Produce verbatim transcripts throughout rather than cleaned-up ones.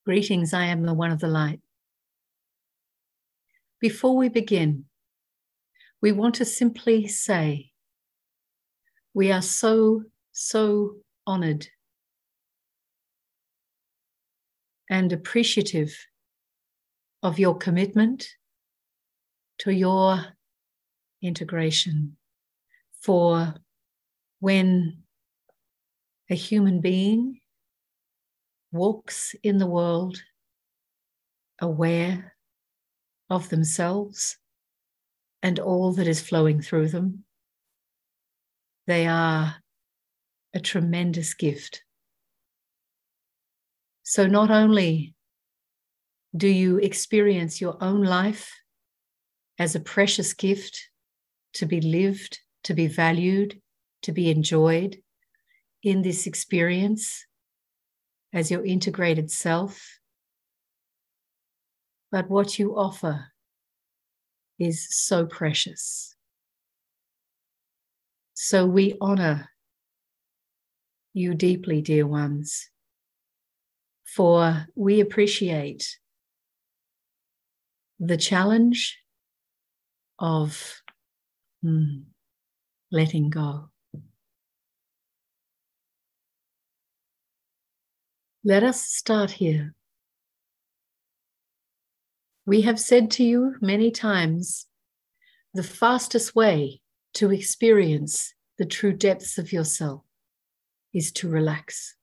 Greetings, I am the one of the light. Before we begin, we want to simply say, we are so, so honored and appreciative of your commitment to your integration. For when a human being walks in the world aware of themselves and all that is flowing through them, they are a tremendous gift. So not only do you experience your own life as a precious gift to be lived, to be valued, to be enjoyed in this experience as your integrated self, but what you offer is so precious. So we honor you deeply, dear ones, for we appreciate the challenge of mm, letting go. Let us start here. We have said to you many times, the fastest way to experience the true depths of yourself is to relax.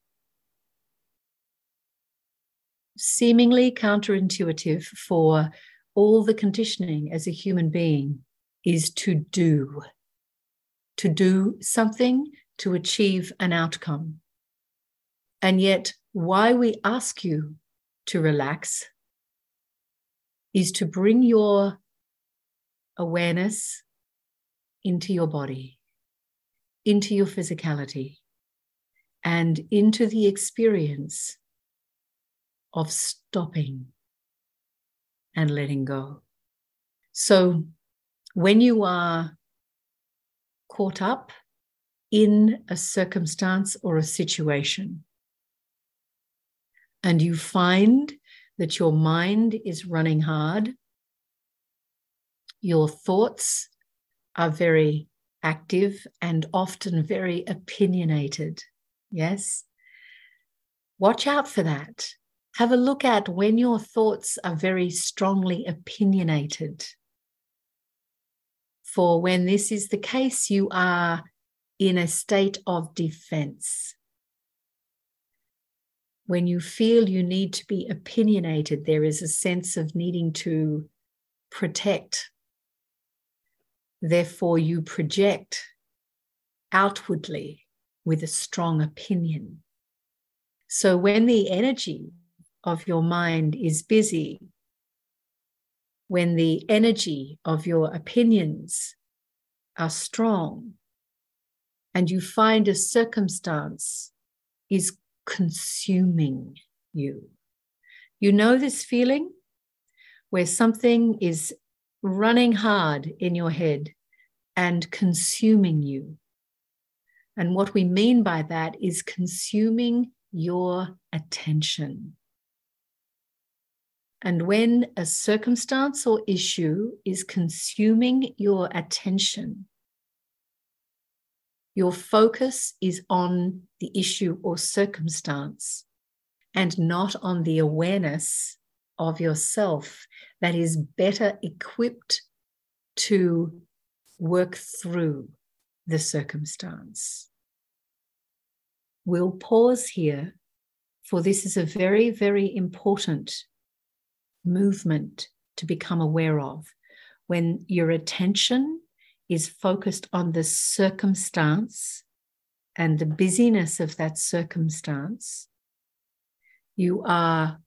Seemingly counterintuitive, for all the conditioning as a human being is to do, to do something to achieve an outcome. And yet, why we ask you to relax is to bring your awareness into your body, into your physicality, and into the experience of stopping and letting go. So when you are caught up in a circumstance or a situation, and you find that your mind is running hard, your thoughts are very active and often very opinionated, yes? Watch out for that. Have a look at when your thoughts are very strongly opinionated. For when this is the case, you are in a state of defense. When you feel you need to be opinionated, there is a sense of needing to protect. Therefore, you project outwardly with a strong opinion. So when the energy of your mind is busy, when the energy of your opinions are strong, and you find a circumstance is consuming you. You know this feeling where something is running hard in your head and consuming you. And what we mean by that is consuming your attention. And when a circumstance or issue is consuming your attention, your focus is on the issue or circumstance and not on the awareness of yourself that is better equipped to work through the circumstance. We'll pause here, for this is a very, very important movement to become aware of. When your attention is focused on the circumstance and the busyness of that circumstance, you are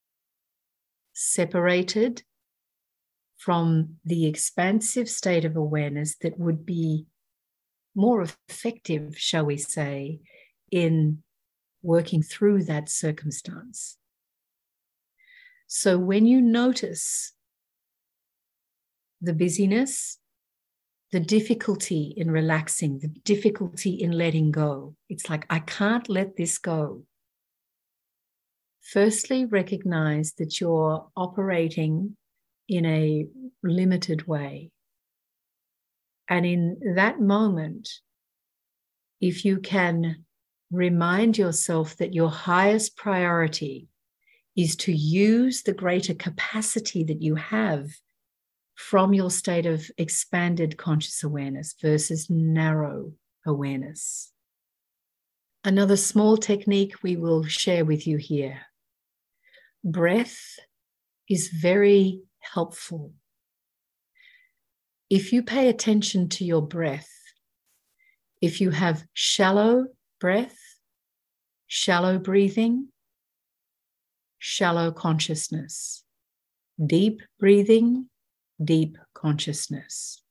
separated from the expansive state of awareness that would be more effective, shall we say, in working through that circumstance. So when you notice the busyness, the difficulty in relaxing, the difficulty in letting go, it's like, I can't let this go. Firstly, recognize that you're operating in a limited way. And in that moment, if you can remind yourself that your highest priority is to use the greater capacity that you have from your state of expanded conscious awareness versus narrow awareness. Another small technique we will share with you here. Breath is very helpful. If you pay attention to your breath, if you have shallow breath, shallow breathing, shallow consciousness, deep breathing, deep consciousness.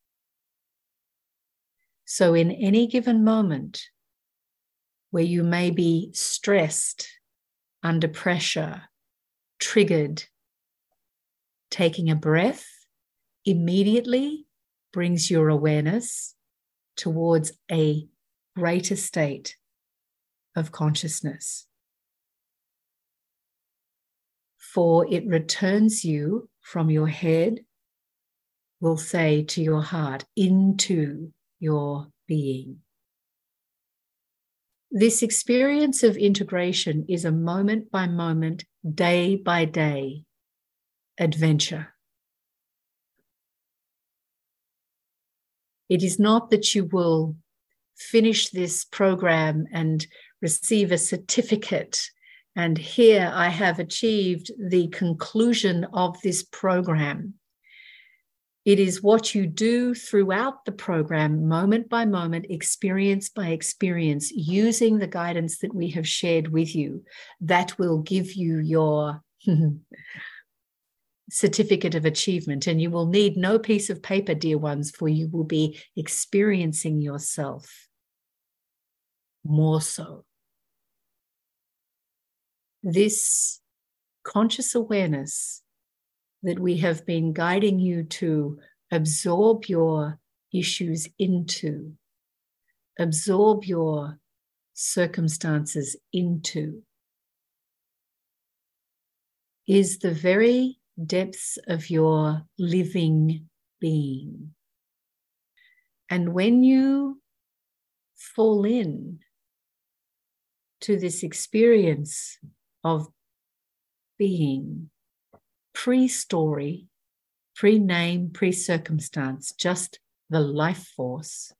So in any given moment where you may be stressed, under pressure, triggered, taking a breath immediately brings your awareness towards a greater state of consciousness. For it returns you from your head, we'll say, to your heart, into your being. This experience of integration is a moment by moment, day by day adventure. It is not that you will finish this program and receive a certificate, and here I have achieved the conclusion of this program. It is what you do throughout the program, moment by moment, experience by experience, using the guidance that we have shared with you, that will give you your certificate of achievement. And you will need no piece of paper, dear ones, for you will be experiencing yourself more so. This conscious awareness that we have been guiding you to absorb your issues into, absorb your circumstances into, is the very depths of your living being. And when you fall in to this experience of being, pre-story, pre-name, pre-circumstance, just the life force.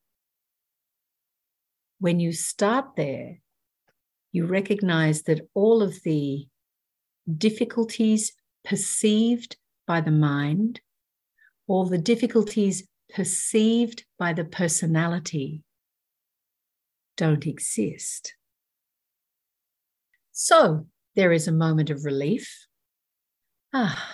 When you start there, you recognize that all of the difficulties perceived by the mind, all the difficulties perceived by the personality don't exist. So there is a moment of relief. Ah.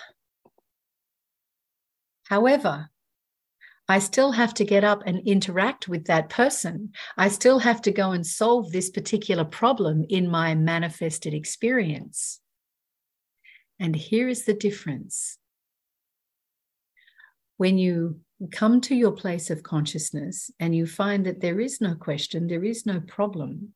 However, I still have to get up and interact with that person. I still have to go and solve this particular problem in my manifested experience. And here is the difference. When you come to your place of consciousness and you find that there is no question, there is no problem,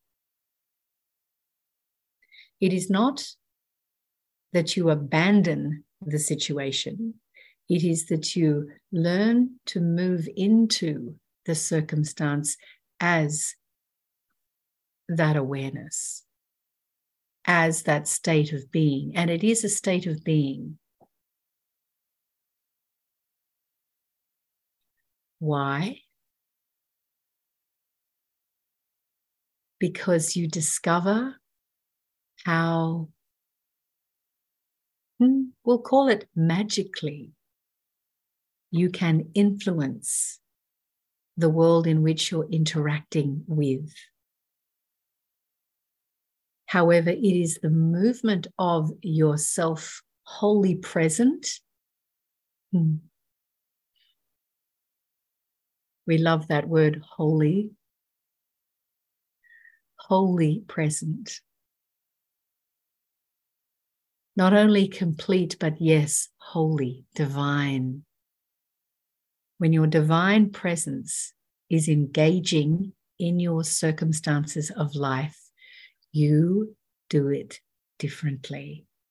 it is not that you abandon the situation. It is that you learn to move into the circumstance as that awareness, as that state of being. And it is a state of being. Why? Because you discover how, we'll call it magically, you can influence the world in which you're interacting with. However, it is the movement of yourself wholly present. Hmm. We love that word, wholly. Wholly present. Not only complete, but yes, holy, divine. When your divine presence is engaging in your circumstances of life, you do it differently.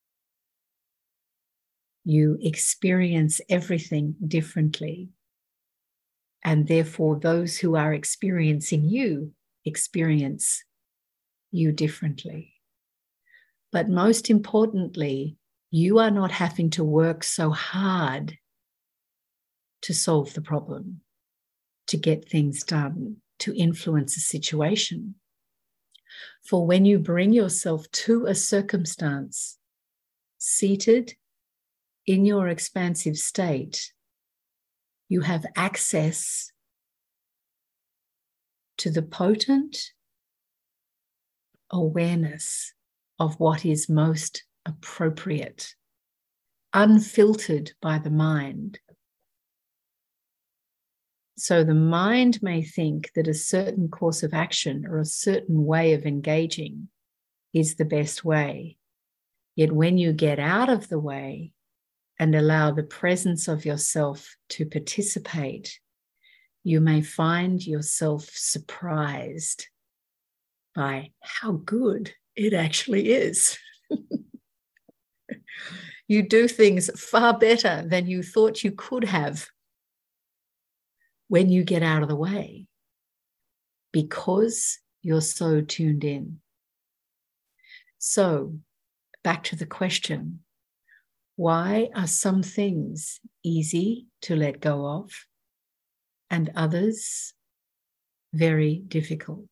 You experience everything differently. And therefore, those who are experiencing you experience you differently. But most importantly, you are not having to work so hard to solve the problem, to get things done, to influence a situation. For when you bring yourself to a circumstance, seated in your expansive state, you have access to the potent awareness of what is most appropriate, unfiltered by the mind. So the mind may think that a certain course of action or a certain way of engaging is the best way. Yet when you get out of the way and allow the presence of yourself to participate, you may find yourself surprised by how good it actually is. You do things far better than you thought you could have when you get out of the way, because you're so tuned in. So, back to the question, why are some things easy to let go of and others very difficult?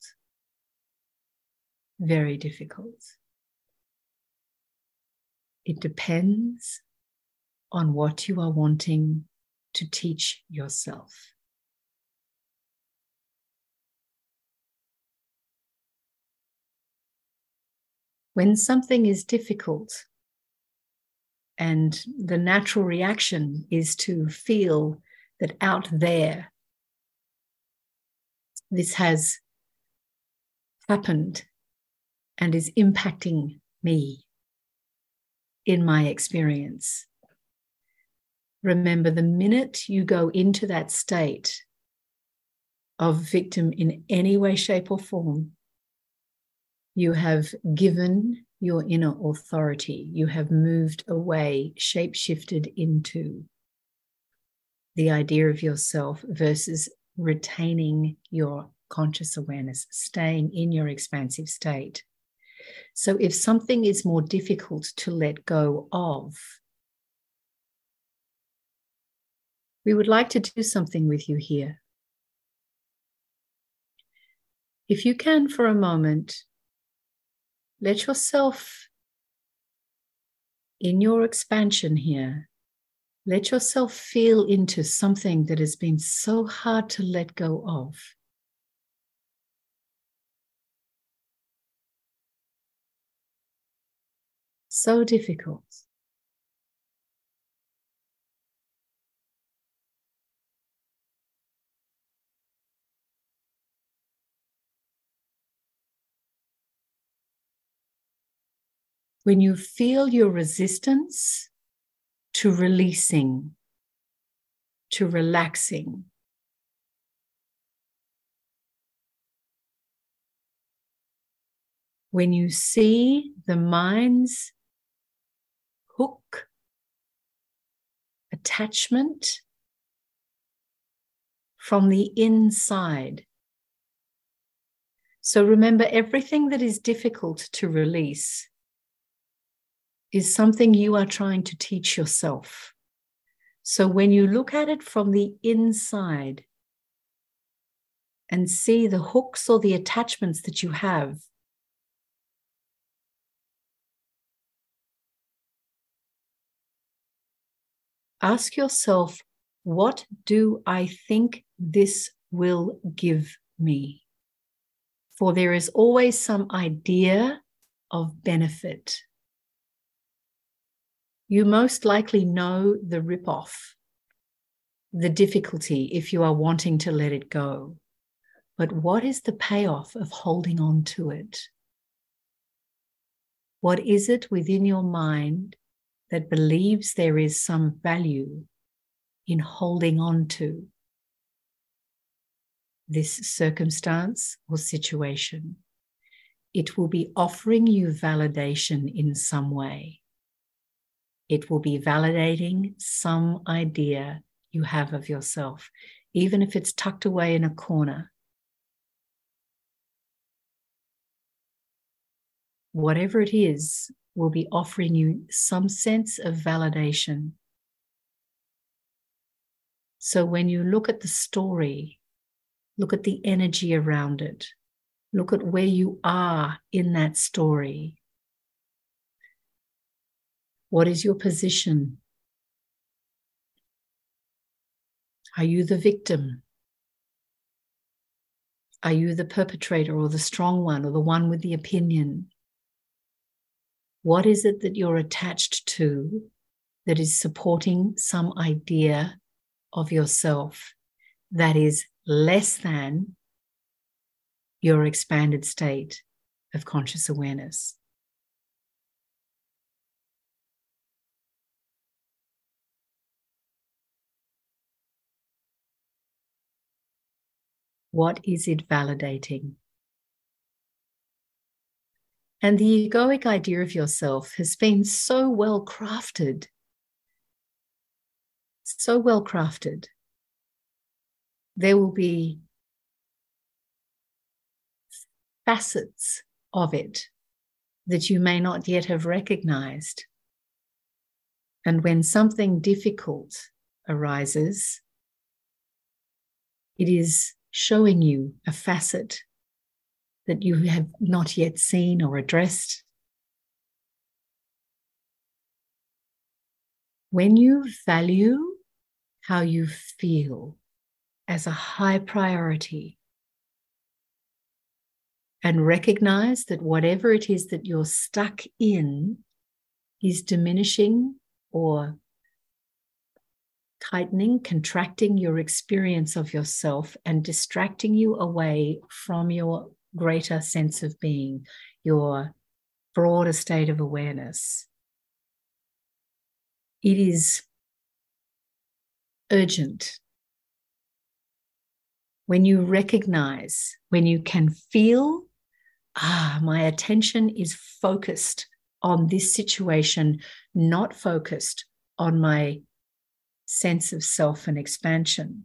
Very difficult. It depends on what you are wanting to teach yourself. When something is difficult and the natural reaction is to feel that out there, this has happened and is impacting me in my experience. Remember, the minute you go into that state of victim in any way, shape, or form, you have given your inner authority. You have moved away, shape-shifted into the idea of yourself versus retaining your conscious awareness, staying in your expansive state. So if something is more difficult to let go of, we would like to do something with you here. If you can, for a moment, let yourself, in your expansion here, let yourself feel into something that has been so hard to let go of. So difficult. When you feel your resistance to releasing, to relaxing, when you see the mind's hook, attachment from the inside. So remember, everything that is difficult to release is something you are trying to teach yourself. So when you look at it from the inside and see the hooks or the attachments that you have, ask yourself, what do I think this will give me? For there is always some idea of benefit. You most likely know the ripoff, the difficulty if you are wanting to let it go. But what is the payoff of holding on to it? What is it within your mind that believes there is some value in holding on to this circumstance or situation? It will be offering you validation in some way. It will be validating some idea you have of yourself, even if it's tucked away in a corner. Whatever it is will be offering you some sense of validation. So when you look at the story, look at the energy around it, look at where you are in that story. What is your position? Are you the victim? Are you the perpetrator or the strong one or the one with the opinion? What is it that you're attached to that is supporting some idea of yourself that is less than your expanded state of conscious awareness? What is it validating? And the egoic idea of yourself has been so well crafted, so well crafted. There will be facets of it that you may not yet have recognized. And when something difficult arises, it is showing you a facet that you have not yet seen or addressed. When you value how you feel as a high priority and recognize that whatever it is that you're stuck in is diminishing or tightening, contracting your experience of yourself and distracting you away from your greater sense of being, your broader state of awareness. It is urgent. When you recognize, when you can feel, ah, my attention is focused on this situation, not focused on my sense of self and expansion.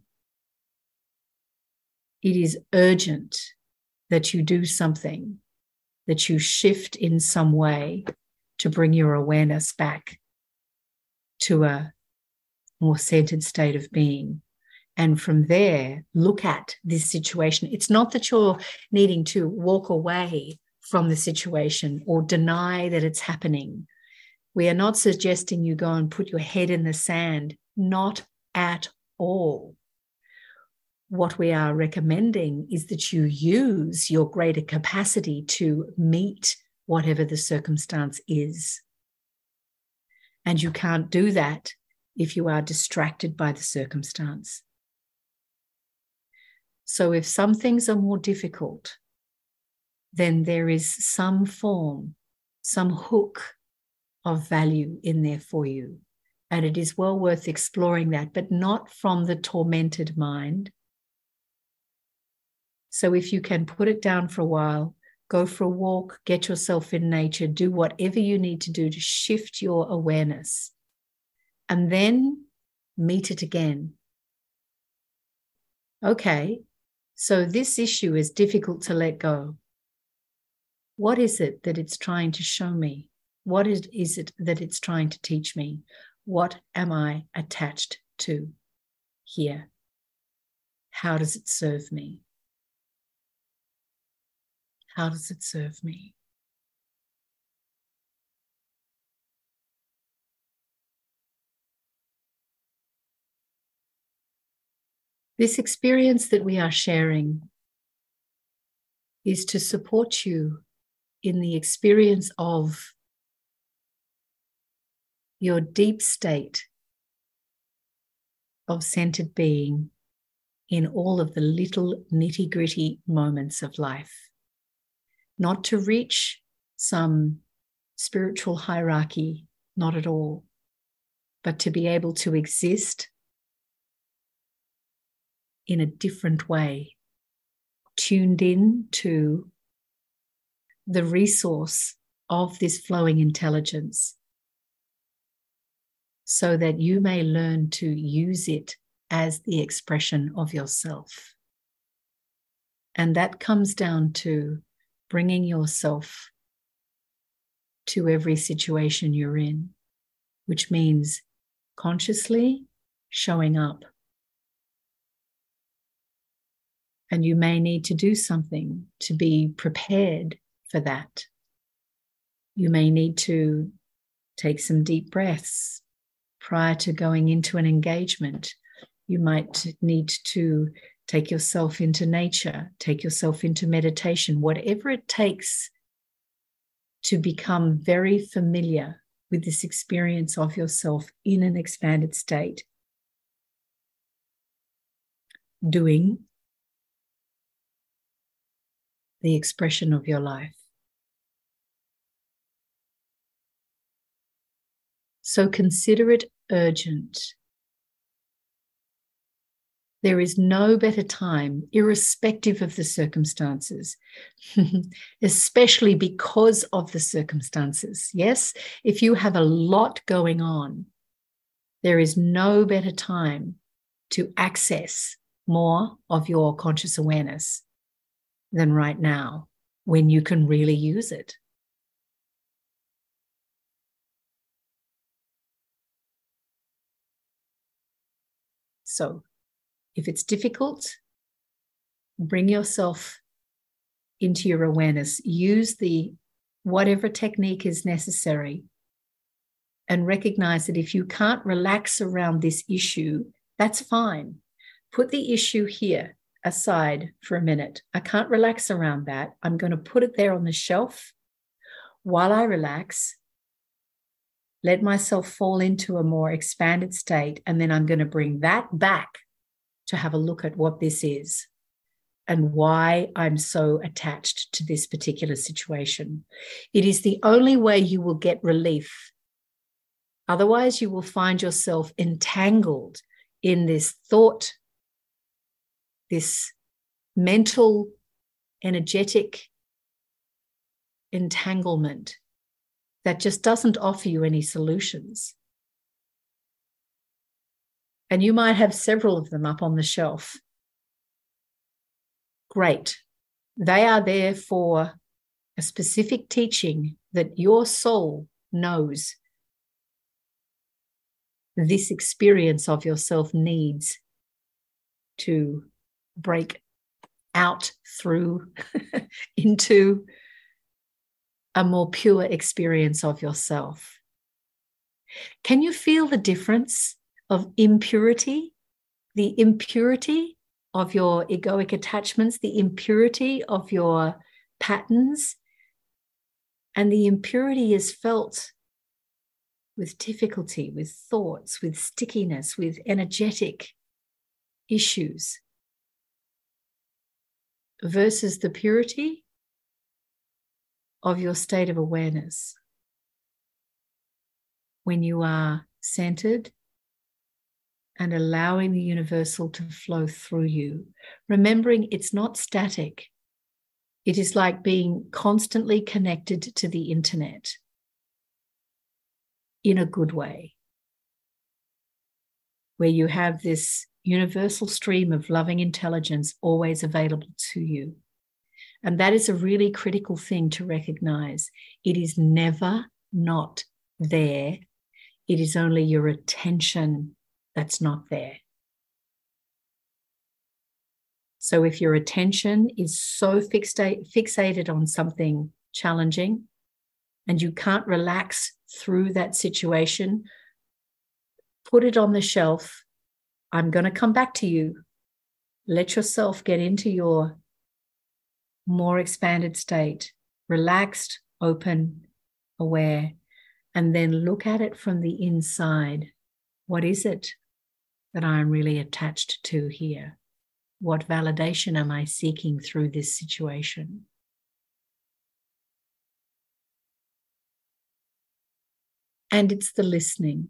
It is urgent that you do something, that you shift in some way to bring your awareness back to a more centered state of being. And from there, look at this situation. It's not that you're needing to walk away from the situation or deny that it's happening. We are not suggesting you go and put your head in the sand, not at all. What we are recommending is that you use your greater capacity to meet whatever the circumstance is. And you can't do that if you are distracted by the circumstance. So if some things are more difficult, then there is some form, some hook of value in there for you. And it is well worth exploring that, but not from the tormented mind. So if you can put it down for a while, go for a walk, get yourself in nature, do whatever you need to do to shift your awareness, and then meet it again. Okay, so this issue is difficult to let go. What is it that it's trying to show me? What is, is it that it's trying to teach me? What am I attached to here? How does it serve me? How does it serve me? This experience that we are sharing is to support you in the experience of your deep state of centered being in all of the little nitty-gritty moments of life. Not to reach some spiritual hierarchy, not at all, but to be able to exist in a different way, tuned in to the resource of this flowing intelligence so that you may learn to use it as the expression of yourself. And that comes down to bringing yourself to every situation you're in, which means consciously showing up. And you may need to do something to be prepared for that. You may need to take some deep breaths prior to going into an engagement. You might need to take yourself into nature, take yourself into meditation, whatever it takes to become very familiar with this experience of yourself in an expanded state. Doing the expression of your life. So consider it urgent. There is no better time, irrespective of the circumstances, especially because of the circumstances. Yes, if you have a lot going on, there is no better time to access more of your conscious awareness than right now, when you can really use it. So, if it's difficult, bring yourself into your awareness. Use the whatever technique is necessary, and recognize that if you can't relax around this issue, that's fine. Put the issue here aside for a minute. I can't relax around that. I'm going to put it there on the shelf while I relax. Let myself fall into a more expanded state, and then I'm going to bring that back to have a look at what this is and why I'm so attached to this particular situation. It is the only way you will get relief. Otherwise, you will find yourself entangled in this thought, this mental, energetic entanglement that just doesn't offer you any solutions. And you might have several of them up on the shelf. Great. They are there for a specific teaching that your soul knows this experience of yourself needs to break out through into a more pure experience of yourself. Can you feel the difference of impurity? The impurity of your egoic attachments, the impurity of your patterns, and the impurity is felt with difficulty, with thoughts, with stickiness, with energetic issues, versus the purity of your state of awareness when you are centered and allowing the universal to flow through you, remembering it's not static. It is like being constantly connected to the internet in a good way, where you have this universal stream of loving intelligence always available to you. And that is a really critical thing to recognize. It is never not there. It is only your attention that's not there. So if your attention is so fixate, fixated on something challenging and you can't relax through that situation, put it on the shelf. I'm going to come back to you. Let yourself get into your more expanded state, relaxed, open, aware, and then look at it from the inside. What is it that I'm really attached to here? What validation am I seeking through this situation? And it's the listening.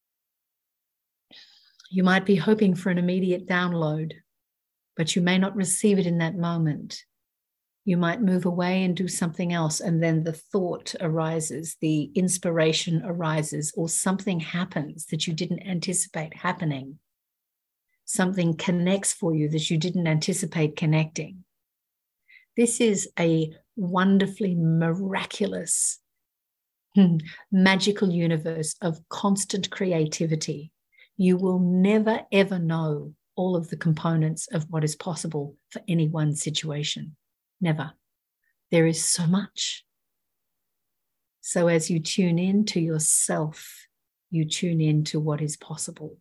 You might be hoping for an immediate download, but you may not receive it in that moment. You might move away and do something else, and then the thought arises, the inspiration arises, or something happens that you didn't anticipate happening. Something connects for you that you didn't anticipate connecting. This is a wonderfully miraculous, magical universe of constant creativity. You will never, ever know all of the components of what is possible for any one situation. Never. There is so much. So as you tune in to yourself, you tune in to what is possible.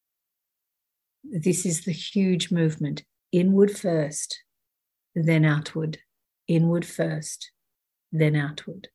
This is the huge movement. Inward first, then outward. Inward first, then outward.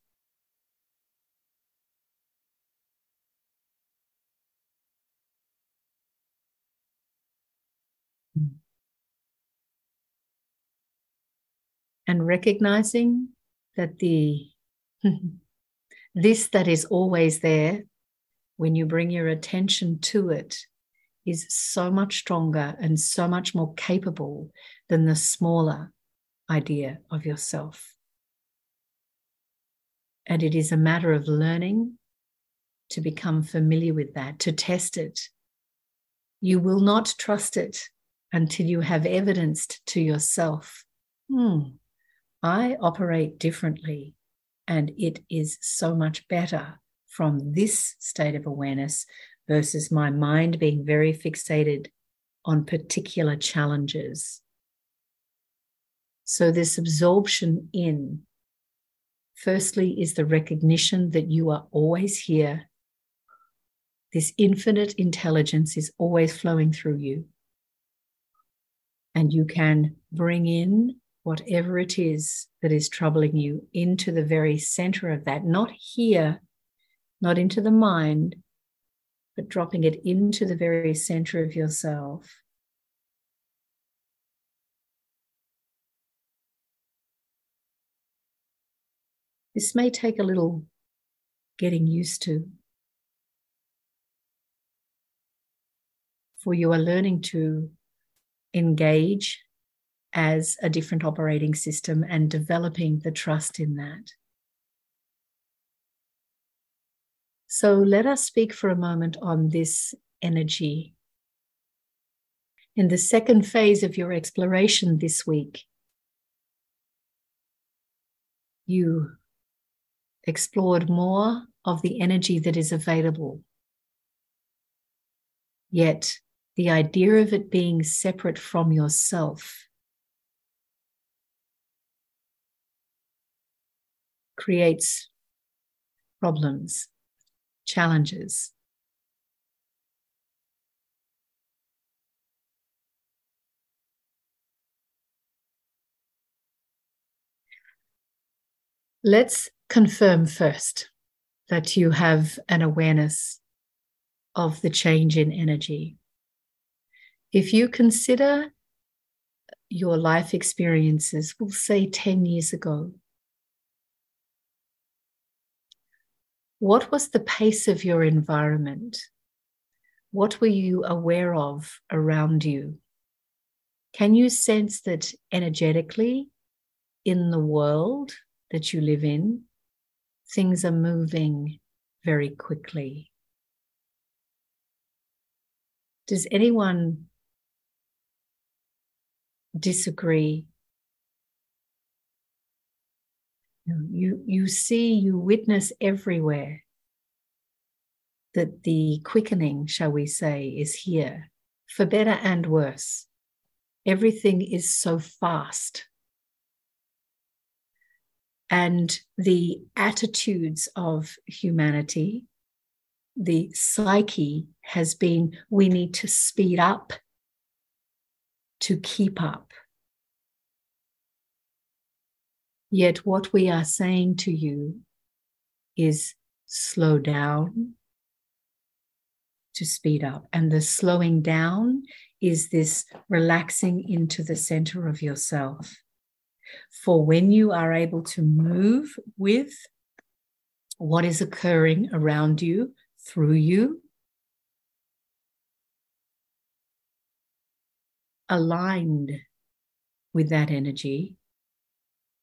And recognizing that the this that is always there, when you bring your attention to it, is so much stronger and so much more capable than the smaller idea of yourself. And it is a matter of learning to become familiar with that, to test it. You will not trust it until you have evidenced to yourself, hmm, I operate differently, and it is so much better from this state of awareness versus my mind being very fixated on particular challenges. So this absorption in, firstly, is the recognition that you are always here. This infinite intelligence is always flowing through you. And you can bring in whatever it is that is troubling you into the very center of that, not here, not into the mind, but dropping it into the very center of yourself. This may take a little getting used to, for you are learning to engage as a different operating system and developing the trust in that. So let us speak for a moment on this energy. In the second phase of your exploration this week, you explored more of the energy that is available. Yet the idea of it being separate from yourself creates problems, challenges. Let's confirm first that you have an awareness of the change in energy. If you consider your life experiences, we'll say ten years ago, what was the pace of your environment? What were you aware of around you? Can you sense that energetically in the world that you live in, things are moving very quickly? Does anyone disagree? You, you see, you witness everywhere that the quickening, shall we say, is here, for better and worse. Everything is so fast. And the attitudes of humanity, the psyche has been, we need to speed up to keep up. Yet what we are saying to you is slow down to speed up. And the slowing down is this relaxing into the center of yourself. For when you are able to move with what is occurring around you, through you, aligned with that energy,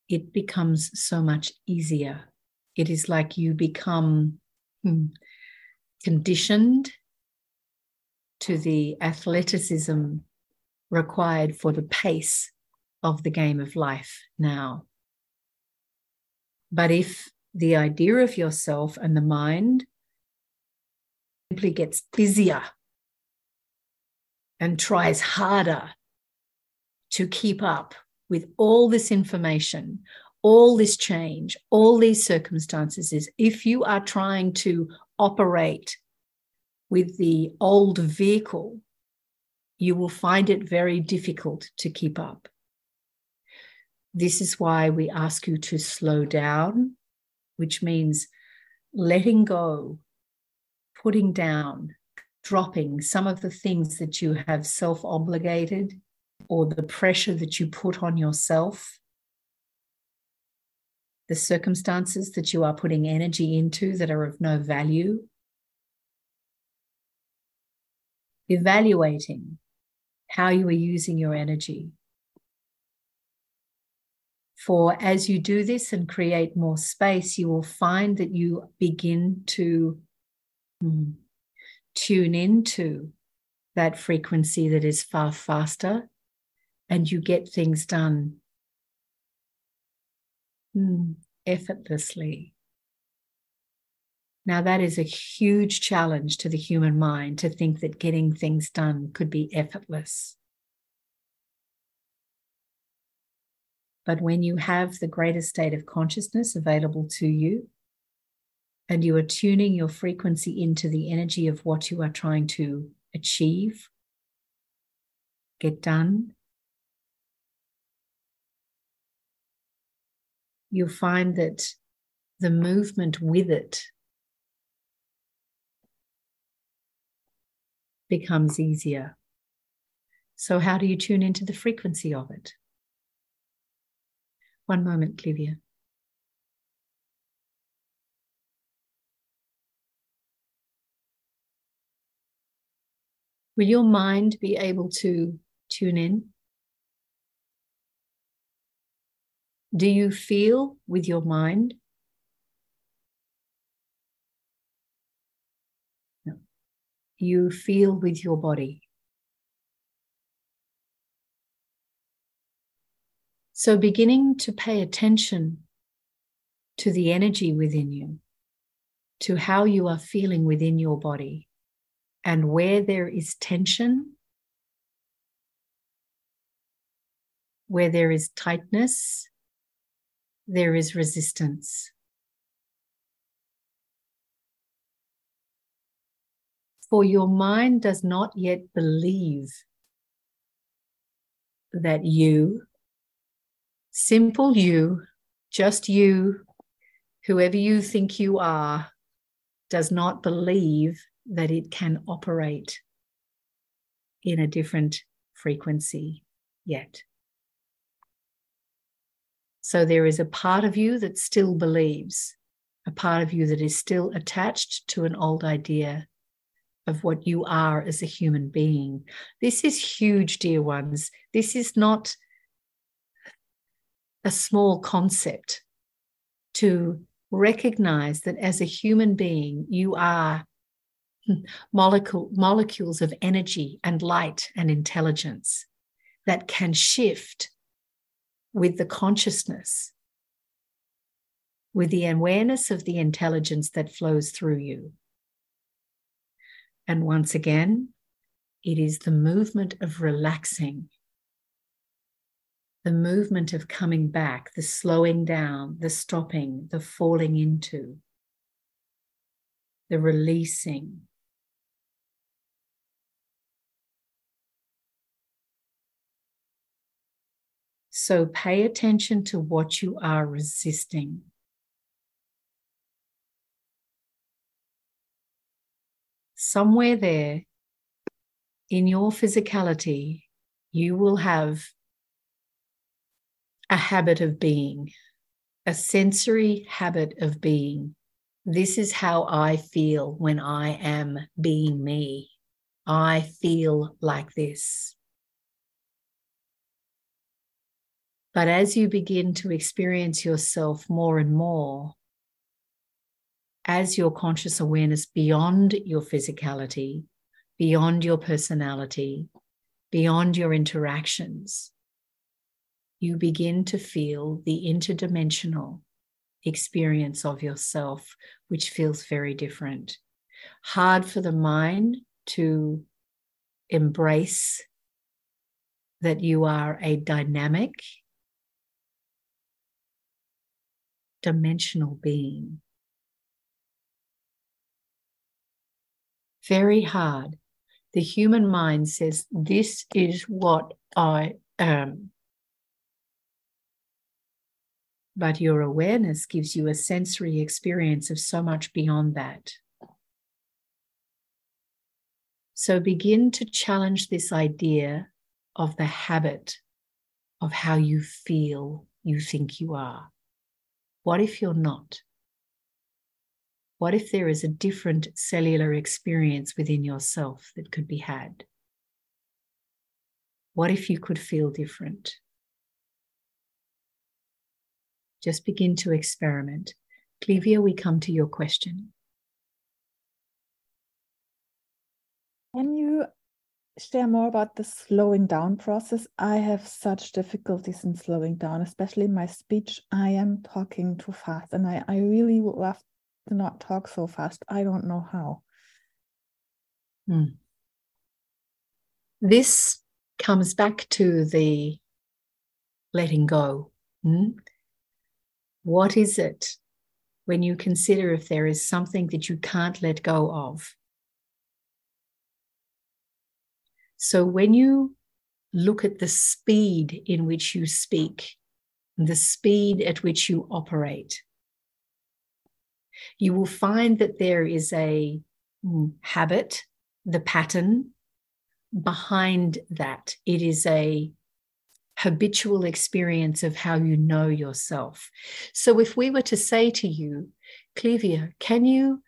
it becomes so much easier. It is like you become hmm, conditioned to the athleticism required for the pace of the game of life now. But if the idea of yourself and the mind simply gets busier and tries harder to keep up with all this information, all this change, all these circumstances, is if you are trying to operate with the old vehicle, you will find it very difficult to keep up. This is why we ask you to slow down, which means letting go, putting down, dropping some of the things that you have self-obligated or the pressure that you put on yourself, the circumstances that you are putting energy into that are of no value. Evaluating how you are using your energy. For as you do this and create more space, you will find that you begin to hmm, tune into that frequency that is far faster, and you get things done hmm, effortlessly. Now, that is a huge challenge to the human mind, to think that getting things done could be effortless. But when you have the greater state of consciousness available to you, and you are tuning your frequency into the energy of what you are trying to achieve, get done, you'll find that the movement with it becomes easier. So how do you tune into the frequency of it? One moment, Clivia. Will your mind be able to tune in? Do you feel with your mind? No. You feel with your body. So beginning to pay attention to the energy within you, to how you are feeling within your body, and where there is tension, where there is tightness, there is resistance. For your mind does not yet believe that you, simple you, just you, whoever you think you are, does not believe that it can operate in a different frequency yet. So there is a part of you that still believes, a part of you that is still attached to an old idea of what you are as a human being. This is huge, dear ones. This is not a small concept, to recognize that as a human being, you are molecule, molecules of energy and light and intelligence that can shift with the consciousness, with the awareness of the intelligence that flows through you. And once again, it is the movement of relaxing, the movement of coming back, the slowing down, the stopping, the falling into, the releasing. So pay attention to what you are resisting. Somewhere there in your physicality, you will have a habit of being, a sensory habit of being. This is how I feel when I am being me. I feel like this. But as you begin to experience yourself more and more, as your conscious awareness beyond your physicality, beyond your personality, beyond your interactions, you begin to feel the interdimensional experience of yourself, which feels very different. Hard for the mind to embrace that you are a dynamic, dimensional being. Very hard. The human mind says, this is what I am. But your awareness gives you a sensory experience of so much beyond that. So begin to challenge this idea of the habit of how you feel you think you are. What if you're not? What if there is a different cellular experience within yourself that could be had? What if you could feel different? Just begin to experiment. Clevia, we come to your question. Can you share more about the slowing down process? I have such difficulties in slowing down, especially in my speech. I am talking too fast, and I, I really would love to not talk so fast. I don't know how. Hmm. This comes back to the letting go. Hmm? What is it when you consider if there is something that you can't let go of? So when you look at the speed in which you speak, the speed at which you operate, you will find that there is a habit, the pattern behind that. It is a habitual experience of how you know yourself. So if we were to say to you, Clevia, can you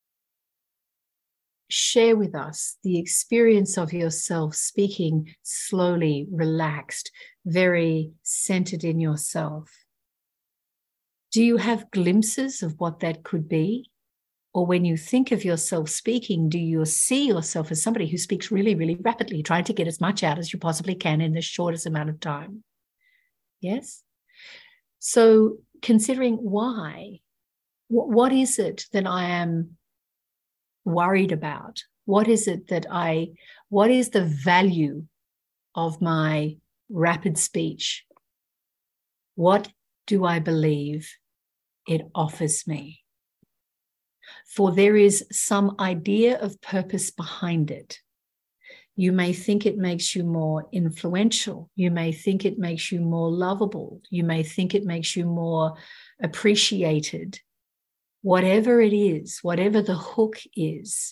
share with us the experience of yourself speaking slowly, relaxed, very centered in yourself? Do you have glimpses of what that could be? Or when you think of yourself speaking, do you see yourself as somebody who speaks really, really rapidly, trying to get as much out as you possibly can in the shortest amount of time? Yes? So considering why, what is it that I am worried about? What is it that I, what is the value of my rapid speech? What do I believe it offers me? For there is some idea of purpose behind it. You may think it makes you more influential. You may think it makes you more lovable. You may think it makes you more appreciated. Whatever it is, whatever the hook is,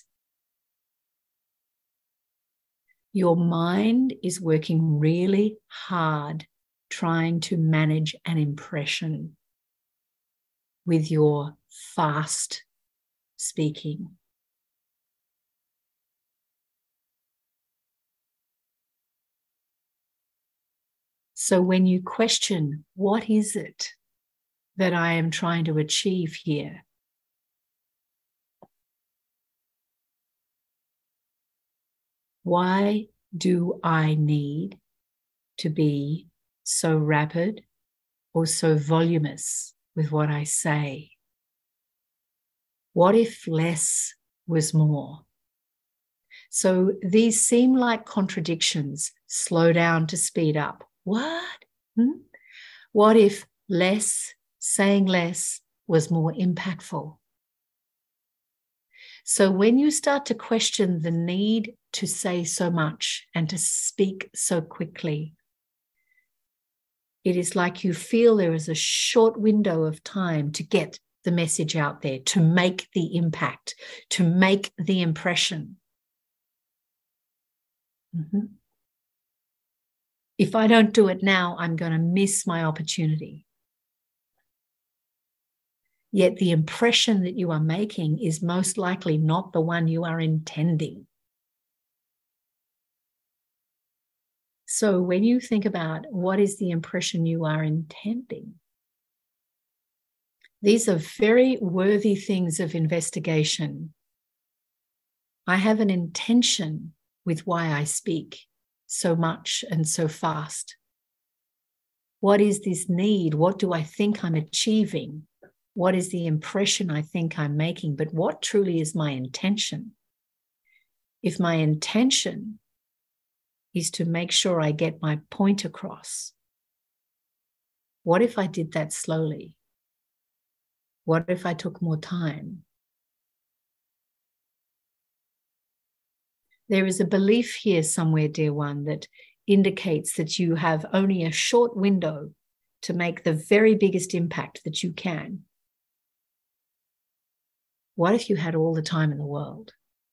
your mind is working really hard trying to manage an impression with your fast speaking. So when you question, what is it that I am trying to achieve here? Why do I need to be so rapid or so voluminous with what I say? What if less was more? So these seem like contradictions. Slow down to speed up. What? Hmm? What if less, saying less, was more impactful? So when you start to question the need to say so much and to speak so quickly, it is like you feel there is a short window of time to get the message out there, to make the impact, to make the impression. Mm-hmm. If I don't do it now, I'm going to miss my opportunity. Yet the impression that you are making is most likely not the one you are intending. So when you think about what is the impression you are intending, these are very worthy things of investigation. I have an intention with why I speak so much and so fast. What is this need? What do I think I'm achieving? What is the impression I think I'm making? But what truly is my intention? If my intention is to make sure I get my point across, what if I did that slowly? What if I took more time? There is a belief here somewhere, dear one, that indicates that you have only a short window to make the very biggest impact that you can. What if you had all the time in the world?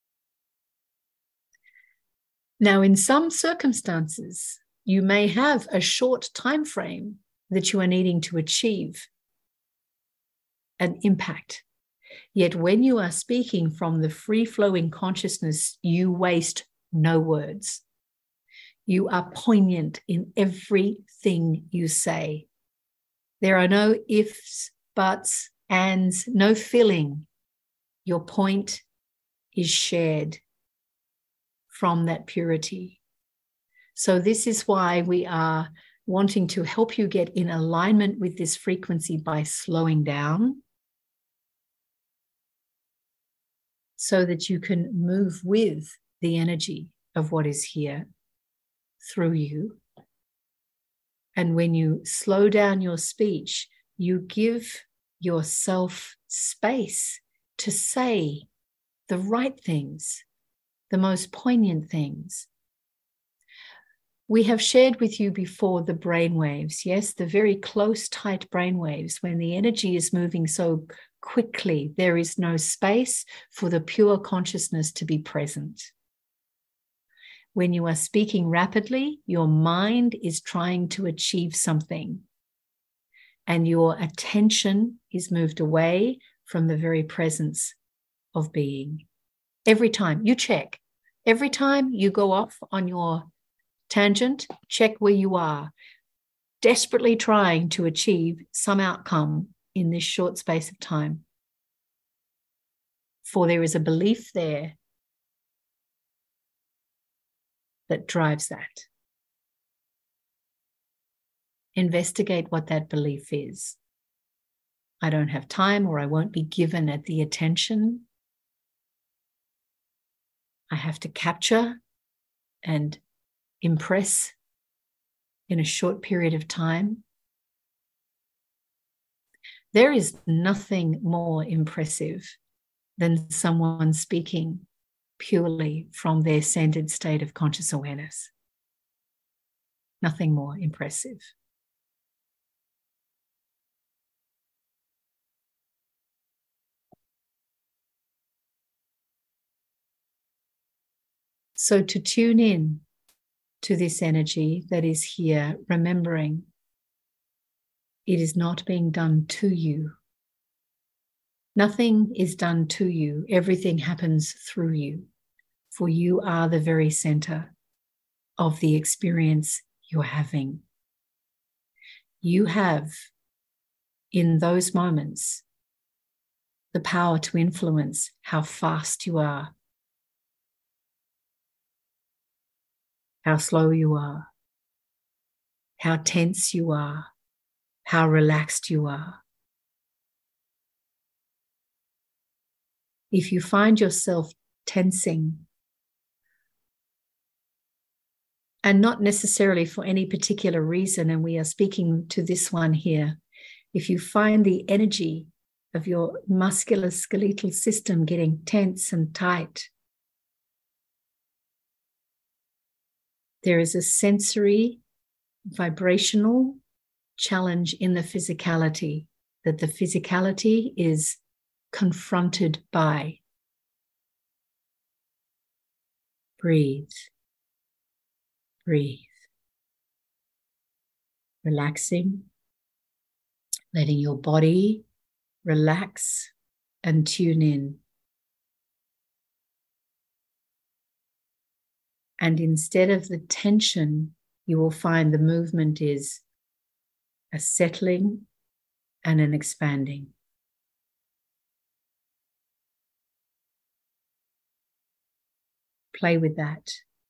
Now, in some circumstances, you may have a short time frame that you are needing to achieve an impact. Yet when you are speaking from the free-flowing consciousness, you waste no words. You are poignant in everything you say. There are no ifs, buts, ands, no filling. Your point is shared from that purity. So this is why we are wanting to help you get in alignment with this frequency by slowing down, so that you can move with the energy of what is here through you. And when you slow down your speech, you give yourself space to say the right things, the most poignant things. We have shared with you before the brainwaves, yes, the very close, tight brainwaves. When the energy is moving so quickly, there is no space for the pure consciousness to be present. When you are speaking rapidly, your mind is trying to achieve something, and your attention is moved away from the very presence of being. Every time you check, every time you go off on your tangent, check where you are, desperately trying to achieve some outcome in this short space of time. For there is a belief there that drives that. Investigate what that belief is. I don't have time, or I won't be given at the attention. I have to capture and impress in a short period of time. There is nothing more impressive than someone speaking purely from their centered state of conscious awareness. Nothing more impressive. So to tune in to this energy that is here, remembering it is not being done to you. Nothing is done to you. Everything happens through you, for you are the very center of the experience you're having. You have, in those moments, the power to influence how fast you are, how slow you are, how tense you are, how relaxed you are. If you find yourself tensing, and not necessarily for any particular reason, and we are speaking to this one here, if you find the energy of your musculoskeletal system getting tense and tight, there is a sensory, vibrational challenge in the physicality, that the physicality is confronted by. Breathe. Breathe. Relaxing, letting your body relax and tune in. And instead of the tension, you will find the movement is a settling and an expanding. Play with that.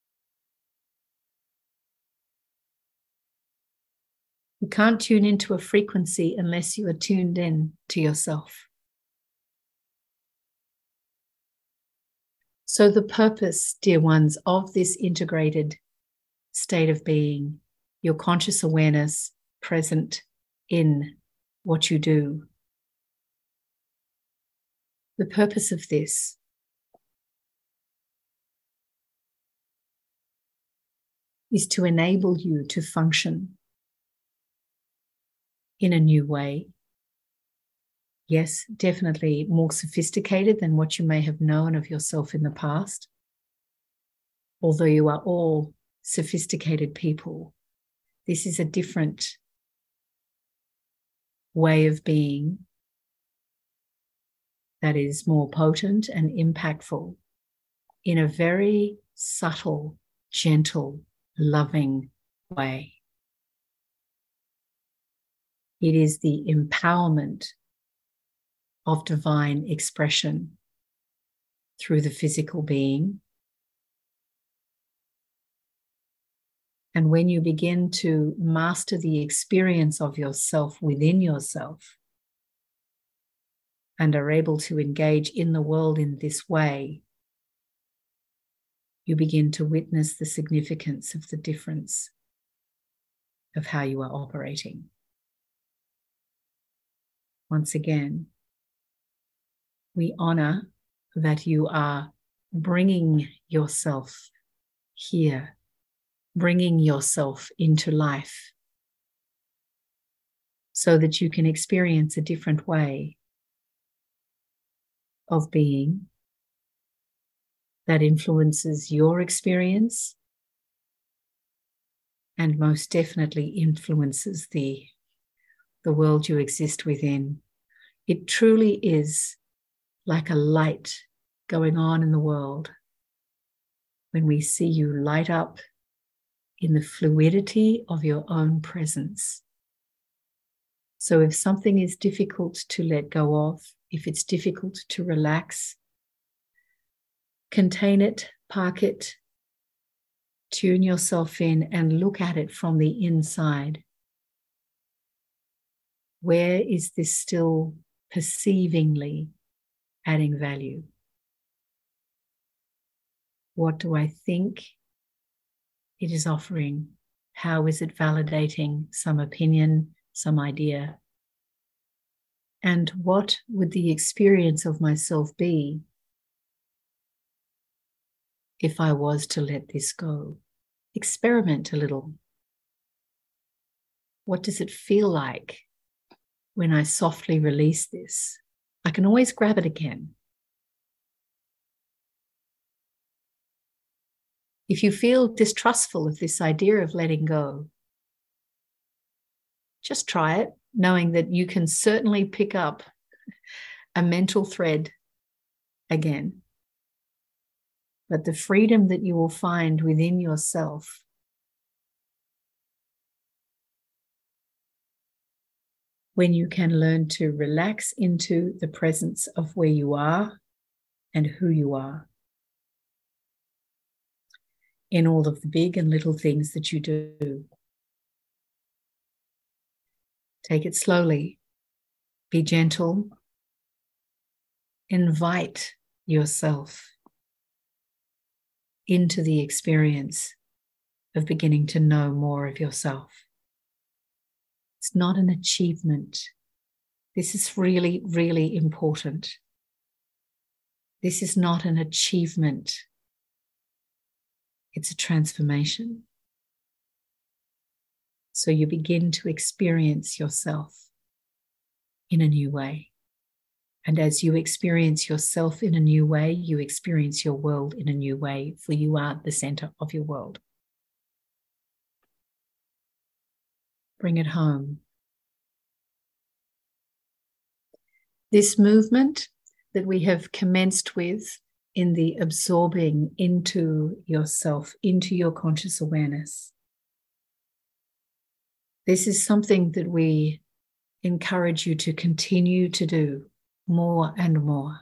You can't tune into a frequency unless you are tuned in to yourself. So the purpose, dear ones, of this integrated state of being, your conscious awareness present in what you do. The purpose of this is to enable you to function in a new way. Yes, definitely more sophisticated than what you may have known of yourself in the past. Although you are all sophisticated people, this is a different way of being that is more potent and impactful in a very subtle, gentle, loving way. It is the empowerment of divine expression through the physical being. And when you begin to master the experience of yourself within yourself and are able to engage in the world in this way, you begin to witness the significance of the difference of how you are operating. Once again, we honor that you are bringing yourself here, bringing yourself into life so that you can experience a different way of being that influences your experience and most definitely influences the, the world you exist within. It truly is like a light going on in the world when we see you light up in the fluidity of your own presence. So if something is difficult to let go of, if it's difficult to relax, contain it, park it, tune yourself in and look at it from the inside. Where is this still perceivingly adding value? What do I think it is offering? How is it validating some opinion, some idea? And what would the experience of myself be if I was to let this go? Experiment a little. What does it feel like when I softly release this? I can always grab it again. If you feel distrustful of this idea of letting go, just try it, knowing that you can certainly pick up a mental thread again. But the freedom that you will find within yourself when you can learn to relax into the presence of where you are and who you are in all of the big and little things that you do. Take it slowly. Be gentle. Invite yourself into the experience of beginning to know more of yourself. It's not an achievement. This is really, really important. This is not an achievement. It's a transformation. So you begin to experience yourself in a new way. And as you experience yourself in a new way, you experience your world in a new way, for you are the center of your world. Bring it home. This movement that we have commenced with in the absorbing into yourself, into your conscious awareness, This is something that we encourage you to continue to do more and more.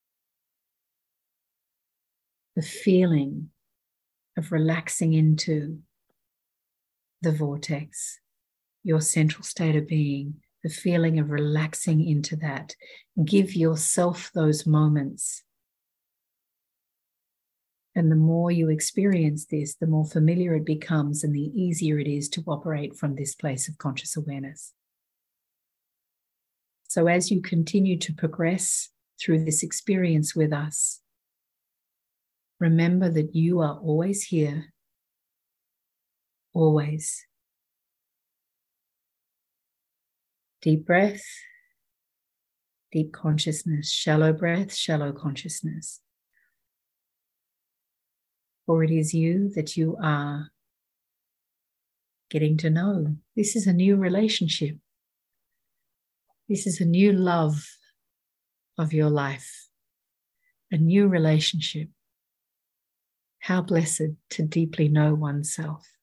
The feeling of relaxing into the vortex, your central state of being, the feeling of relaxing into that. Give yourself those moments. And the more you experience this, the more familiar it becomes and the easier it is to operate from this place of conscious awareness. So as you continue to progress through this experience with us, remember that you are always here, always. Deep breath, deep consciousness, shallow breath, shallow consciousness. For it is you that you are getting to know. This is a new relationship. This is a new love of your life, a new relationship. How blessed to deeply know oneself.